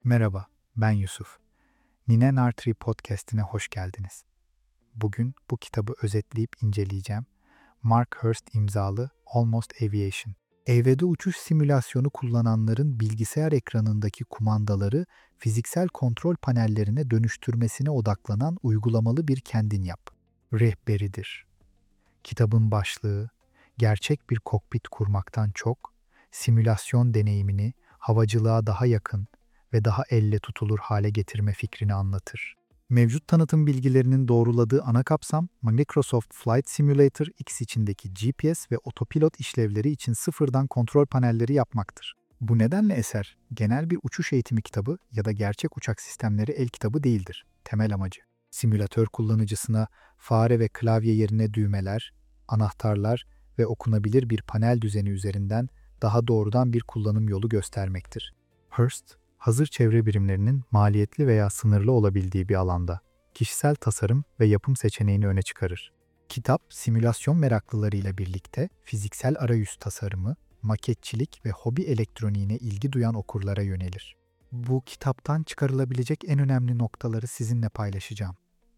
Merhaba, ben Yusuf. Nine Nartree Podcast'ine hoş geldiniz. Bugün bu kitabı özetleyip inceleyeceğim. Mark Hurst imzalı Almost Aviation. Evrede uçuş simülasyonu kullananların bilgisayar ekranındaki kumandaları fiziksel kontrol panellerine dönüştürmesine odaklanan uygulamalı bir kendin yap. Rehberidir. Kitabın başlığı, gerçek bir kokpit kurmaktan çok, simülasyon deneyimini havacılığa daha yakın ve daha elle tutulur hale getirme fikrini anlatır. Mevcut tanıtım bilgilerinin doğruladığı ana kapsam, Microsoft Flight Simulator X içindeki GPS ve otopilot işlevleri için sıfırdan kontrol panelleri yapmaktır. Bu nedenle eser, genel bir uçuş eğitimi kitabı ya da gerçek uçak sistemleri el kitabı değildir. Temel amacı, simülatör kullanıcısına fare ve klavye yerine düğmeler, anahtarlar ve okunabilir bir panel düzeni üzerinden daha doğrudan bir kullanım yolu göstermektir. Hurst, hazır çevre birimlerinin maliyetli veya sınırlı olabildiği bir alanda kişisel tasarım ve yapım seçeneğini öne çıkarır. Kitap, simülasyon meraklılarıyla birlikte fiziksel arayüz tasarımı, maketçilik ve hobi elektroniğine ilgi duyan okurlara yönelir. Bu kitaptan çıkarılabilecek en önemli noktaları sizinle paylaşacağım.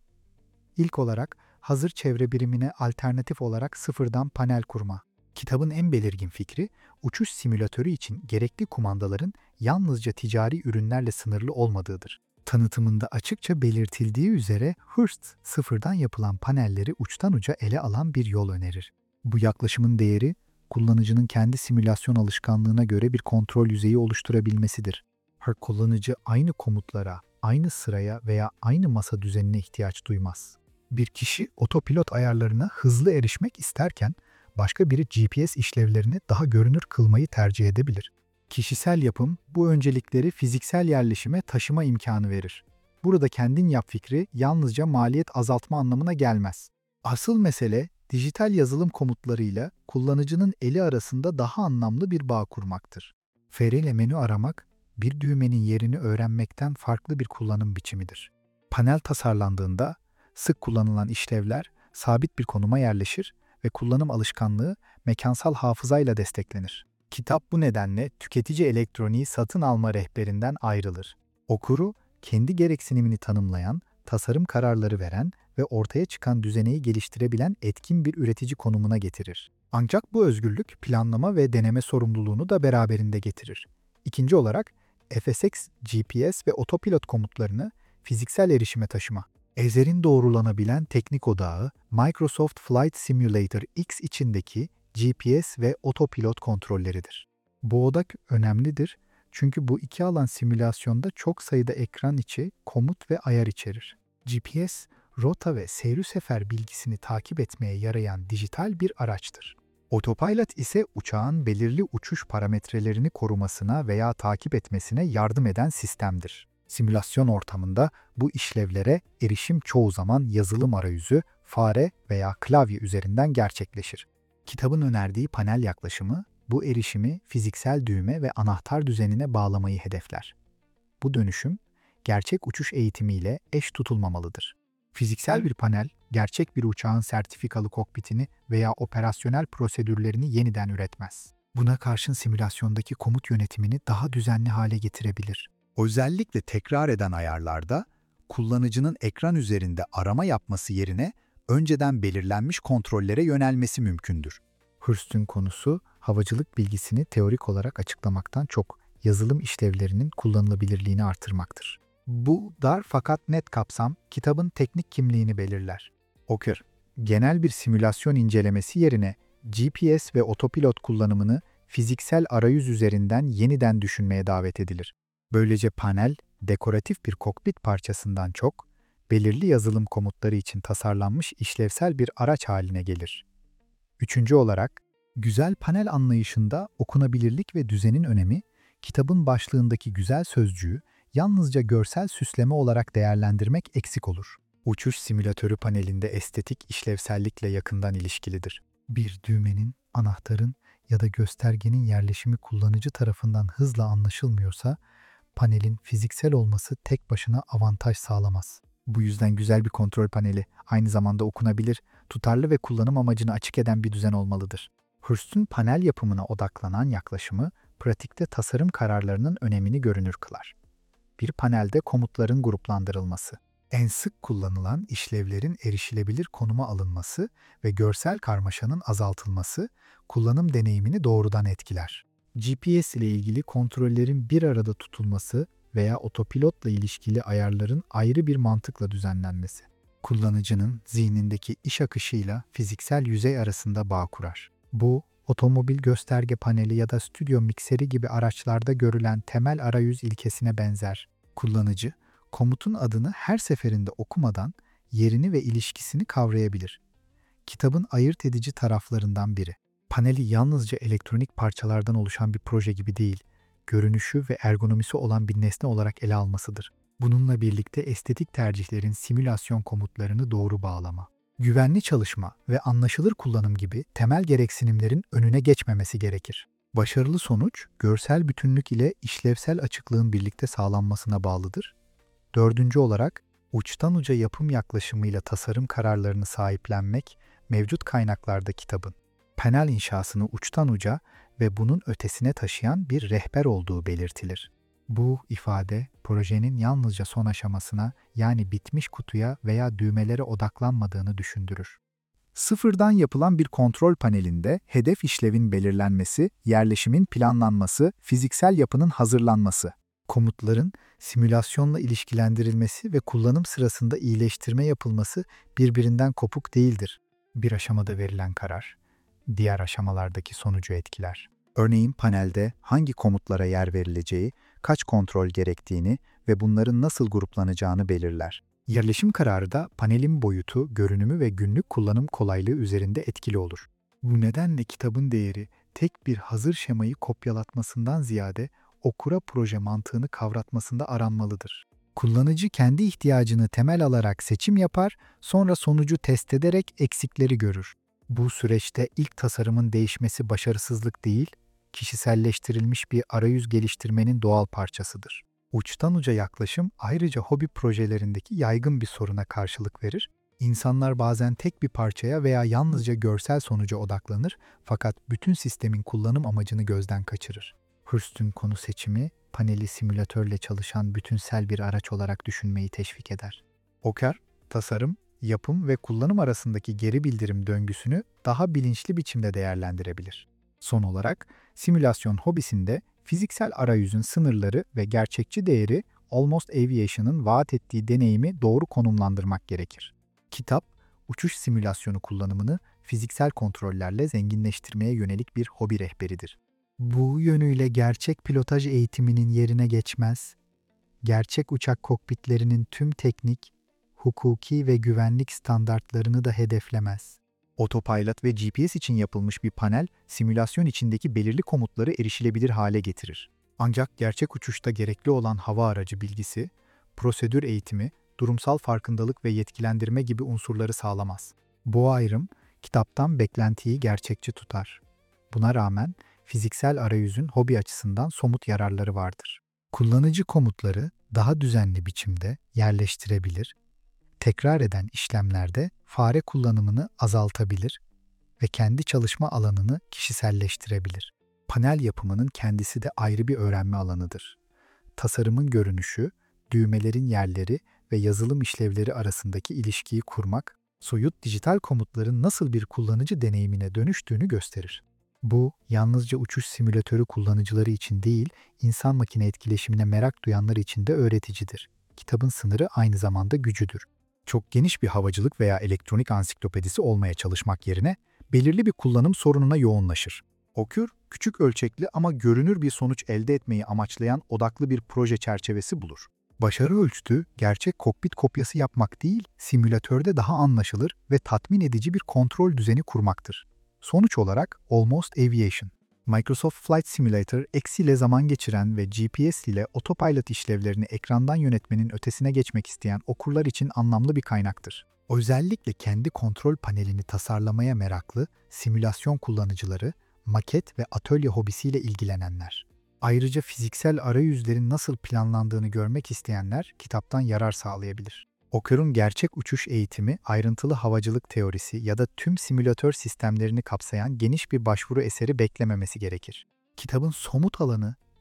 İlk olarak, hazır çevre birimine alternatif olarak sıfırdan panel kurma. Kitabın en belirgin fikri, uçuş simülatörü için gerekli kumandaların yalnızca ticari ürünlerle sınırlı olmadığıdır. Tanıtımında açıkça belirtildiği üzere Hurst, sıfırdan yapılan panelleri uçtan uca ele alan bir yol önerir. Bu yaklaşımın değeri, kullanıcının kendi simülasyon alışkanlığına göre bir kontrol yüzeyi oluşturabilmesidir. Her kullanıcı aynı komutlara, aynı sıraya veya aynı masa düzenine ihtiyaç duymaz. Bir kişi otopilot ayarlarına hızlı erişmek isterken, başka biri GPS işlevlerini daha görünür kılmayı tercih edebilir. Kişisel yapım bu öncelikleri fiziksel yerleşime taşıma imkanı verir. Burada kendin yap fikri yalnızca maliyet azaltma anlamına gelmez. Asıl mesele dijital yazılım komutlarıyla kullanıcının eli arasında daha anlamlı bir bağ kurmaktır. Fareyle menü aramak, bir düğmenin yerini öğrenmekten farklı bir kullanım biçimidir. Panel tasarlandığında sık kullanılan işlevler sabit bir konuma yerleşir ve kullanım alışkanlığı mekansal hafızayla desteklenir. Kitap bu nedenle tüketici elektroniği satın alma rehberinden ayrılır. Okuru, kendi gereksinimini tanımlayan, tasarım kararları veren ve ortaya çıkan düzeneyi geliştirebilen etkin bir üretici konumuna getirir. Ancak bu özgürlük, planlama ve deneme sorumluluğunu da beraberinde getirir. İkinci olarak, FSX, GPS ve otopilot komutlarını fiziksel erişime taşıma. Ezer'in doğrulanabilen teknik odağı, Microsoft Flight Simulator X içindeki GPS ve otopilot kontrolleridir. Bu odak önemlidir çünkü bu iki alan simülasyonda çok sayıda ekran içi, komut ve ayar içerir. GPS, rota ve seyir sefer bilgisini takip etmeye yarayan dijital bir araçtır. Autopilot ise uçağın belirli uçuş parametrelerini korumasına veya takip etmesine yardım eden sistemdir. Simülasyon ortamında bu işlevlere erişim çoğu zaman yazılım arayüzü, fare veya klavye üzerinden gerçekleşir. Kitabın önerdiği panel yaklaşımı, bu erişimi fiziksel düğme ve anahtar düzenine bağlamayı hedefler. Bu dönüşüm, gerçek uçuş eğitimiyle eş tutulmamalıdır. Fiziksel bir panel, gerçek bir uçağın sertifikalı kokpitini veya operasyonel prosedürlerini yeniden üretmez. Buna karşın simülasyondaki komut yönetimini daha düzenli hale getirebilir. Özellikle tekrar eden ayarlarda, kullanıcının ekran üzerinde arama yapması yerine önceden belirlenmiş kontrollere yönelmesi mümkündür. Hurst'ün konusu, havacılık bilgisini teorik olarak açıklamaktan çok yazılım işlevlerinin kullanılabilirliğini artırmaktır. Bu dar fakat net kapsam, kitabın teknik kimliğini belirler. Okur, genel bir simülasyon incelemesi yerine GPS ve otopilot kullanımını fiziksel arayüz üzerinden yeniden düşünmeye davet edilir. Böylece panel, dekoratif bir kokpit parçasından çok, belirli yazılım komutları için tasarlanmış işlevsel bir araç haline gelir. Üçüncü olarak, güzel panel anlayışında okunabilirlik ve düzenin önemi, kitabın başlığındaki güzel sözcüğü yalnızca görsel süsleme olarak değerlendirmek eksik olur. Uçuş simülatörü panelinde estetik işlevsellikle yakından ilişkilidir. Bir düğmenin, anahtarın ya da göstergenin yerleşimi kullanıcı tarafından hızla anlaşılmıyorsa, panelin fiziksel olması tek başına avantaj sağlamaz. Bu yüzden güzel bir kontrol paneli aynı zamanda okunabilir, tutarlı ve kullanım amacını açık eden bir düzen olmalıdır. Hurst'ün panel yapımına odaklanan yaklaşımı, pratikte tasarım kararlarının önemini görünür kılar. Bir panelde komutların gruplandırılması. En sık kullanılan işlevlerin erişilebilir konuma alınması ve görsel karmaşanın azaltılması kullanım deneyimini doğrudan etkiler. GPS ile ilgili kontrollerin bir arada tutulması veya otopilotla ilişkili ayarların ayrı bir mantıkla düzenlenmesi. Kullanıcının zihnindeki iş akışıyla fiziksel yüzey arasında bağ kurar. Bu, otomobil gösterge paneli ya da stüdyo mikseri gibi araçlarda görülen temel arayüz ilkesine benzer. Kullanıcı, komutun adını her seferinde okumadan yerini ve ilişkisini kavrayabilir. Kitabın ayırt edici taraflarından biri. Paneli yalnızca elektronik parçalardan oluşan bir proje gibi değil, görünüşü ve ergonomisi olan bir nesne olarak ele almasıdır. Bununla birlikte estetik tercihlerin simülasyon komutlarını doğru bağlama, güvenli çalışma ve anlaşılır kullanım gibi temel gereksinimlerin önüne geçmemesi gerekir. Başarılı sonuç, görsel bütünlük ile işlevsel açıklığın birlikte sağlanmasına bağlıdır. Dördüncü olarak, uçtan uca yapım yaklaşımıyla tasarım kararlarını sahiplenmek, mevcut kaynaklarda kitabın panel inşasını uçtan uca ve bunun ötesine taşıyan bir rehber olduğu belirtilir. Bu ifade, projenin yalnızca son aşamasına, yani bitmiş kutuya veya düğmelere odaklanmadığını düşündürür. Sıfırdan yapılan bir kontrol panelinde hedef işlevin belirlenmesi, yerleşimin planlanması, fiziksel yapının hazırlanması, komutların simülasyonla ilişkilendirilmesi ve kullanım sırasında iyileştirme yapılması birbirinden kopuk değildir. Bir aşamada verilen karar, diğer aşamalardaki sonucu etkiler. Örneğin panelde hangi komutlara yer verileceği, kaç kontrol gerektiğini ve bunların nasıl gruplanacağını belirler. Yerleşim kararı da panelin boyutu, görünümü ve günlük kullanım kolaylığı üzerinde etkili olur. Bu nedenle kitabın değeri tek bir hazır şemayı kopyalatmasından ziyade okura proje mantığını kavratmasında aranmalıdır. Kullanıcı kendi ihtiyacını temel alarak seçim yapar, sonra sonucu test ederek eksikleri görür. Bu süreçte ilk tasarımın değişmesi başarısızlık değil, kişiselleştirilmiş bir arayüz geliştirmenin doğal parçasıdır. Uçtan uca yaklaşım ayrıca hobi projelerindeki yaygın bir soruna karşılık verir. İnsanlar bazen tek bir parçaya veya yalnızca görsel sonuca odaklanır, fakat bütün sistemin kullanım amacını gözden kaçırır. Hurst'un konu seçimi, paneli simülatörle çalışan bütünsel bir araç olarak düşünmeyi teşvik eder. Oker, tasarım, yapım ve kullanım arasındaki geri bildirim döngüsünü daha bilinçli biçimde değerlendirebilir. Son olarak, simülasyon hobisinde fiziksel arayüzün sınırları ve gerçekçi değeri Almost Aviation'ın vaat ettiği deneyimi doğru konumlandırmak gerekir. Kitap, uçuş simülasyonu kullanımını fiziksel kontrollerle zenginleştirmeye yönelik bir hobi rehberidir. Bu yönüyle gerçek pilotaj eğitiminin yerine geçmez, gerçek uçak kokpitlerinin tüm teknik, hukuki ve güvenlik standartlarını da hedeflemez. Autopilot ve GPS için yapılmış bir panel, simülasyon içindeki belirli komutları erişilebilir hale getirir. Ancak gerçek uçuşta gerekli olan hava aracı bilgisi, prosedür eğitimi, durumsal farkındalık ve yetkilendirme gibi unsurları sağlamaz. Bu ayrım, kitaptan beklentiyi gerçekçi tutar. Buna rağmen, fiziksel arayüzün hobi açısından somut yararları vardır. Kullanıcı komutları daha düzenli biçimde yerleştirebilir, tekrar eden işlemlerde fare kullanımını azaltabilir ve kendi çalışma alanını kişiselleştirebilir. Panel yapımının kendisi de ayrı bir öğrenme alanıdır. Tasarımın görünüşü, düğmelerin yerleri ve yazılım işlevleri arasındaki ilişkiyi kurmak, soyut dijital komutların nasıl bir kullanıcı deneyimine dönüştüğünü gösterir. Bu, yalnızca uçuş simülatörü kullanıcıları için değil, insan-makine etkileşimine merak duyanlar için de öğreticidir. Kitabın sınırı aynı zamanda gücüdür. Çok geniş bir havacılık veya elektronik ansiklopedisi olmaya çalışmak yerine belirli bir kullanım sorununa yoğunlaşır. Okür, küçük ölçekli ama görünür bir sonuç elde etmeyi amaçlayan odaklı bir proje çerçevesi bulur. Başarı ölçütü, gerçek kokpit kopyası yapmak değil, simülatörde daha anlaşılır ve tatmin edici bir kontrol düzeni kurmaktır. Sonuç olarak Almost Aviation, Microsoft Flight Simulator eksiyle zaman geçiren ve GPS ile otopilot işlevlerini ekrandan yönetmenin ötesine geçmek isteyen okurlar için anlamlı bir kaynaktır. Özellikle kendi kontrol panelini tasarlamaya meraklı simülasyon kullanıcıları, maket ve atölye hobisiyle ilgilenenler. Ayrıca fiziksel arayüzlerin nasıl planlandığını görmek isteyenler kitaptan yarar sağlayabilir. Oker'un gerçek uçuş eğitimi, ayrıntılı havacılık teorisi ya da tüm simülatör sistemlerini kapsayan geniş bir başvuru eseri beklememesi gerekir. Kitabın somut alanı,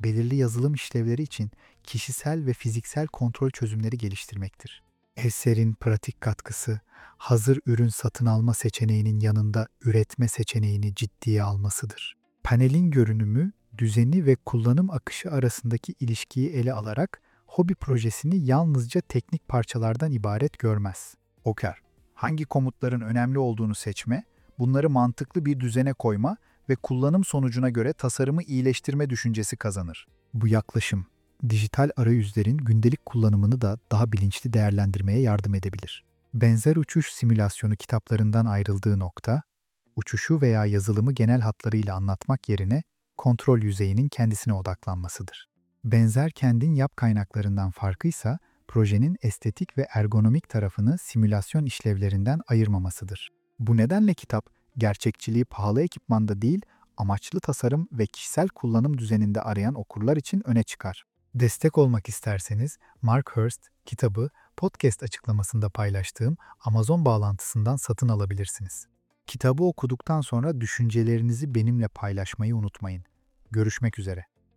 belirli yazılım işlevleri için kişisel ve fiziksel kontrol çözümleri geliştirmektir. Eserin pratik katkısı, hazır ürün satın alma seçeneğinin yanında üretme seçeneğini ciddiye almasıdır. Panelin görünümü, düzeni ve kullanım akışı arasındaki ilişkiyi ele alarak hobi projesini yalnızca teknik parçalardan ibaret görmez. Oker, hangi komutların önemli olduğunu seçme, bunları mantıklı bir düzene koyma ve kullanım sonucuna göre tasarımı iyileştirme düşüncesi kazanır. Bu yaklaşım, dijital arayüzlerin gündelik kullanımını da daha bilinçli değerlendirmeye yardım edebilir. Benzer uçuş simülasyonu kitaplarından ayrıldığı nokta, uçuşu veya yazılımı genel hatlarıyla anlatmak yerine kontrol yüzeyinin kendisine odaklanmasıdır. Benzer kendin yap kaynaklarından farkıysa, projenin estetik ve ergonomik tarafını simülasyon işlevlerinden ayırmamasıdır. Bu nedenle kitap, gerçekçiliği pahalı ekipmanda değil, amaçlı tasarım ve kişisel kullanım düzeninde arayan okurlar için öne çıkar. Destek olmak isterseniz, Mark Hurst kitabı podcast açıklamasında paylaştığım Amazon bağlantısından satın alabilirsiniz. Kitabı okuduktan sonra düşüncelerinizi benimle paylaşmayı unutmayın. Görüşmek üzere.